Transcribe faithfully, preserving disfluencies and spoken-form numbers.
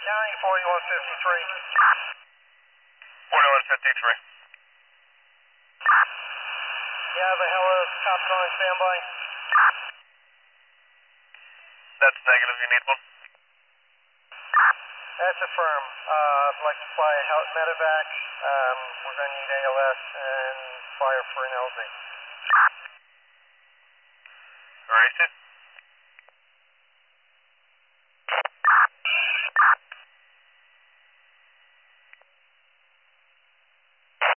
County forty-one fifty-three. forty-one fifty-three. You have a hello cops on standby? That's negative, you need one? That's affirm. Uh, I'd like to fly a hel- medevac. Um, we're going to need A L S and fire for an L Z. Alright,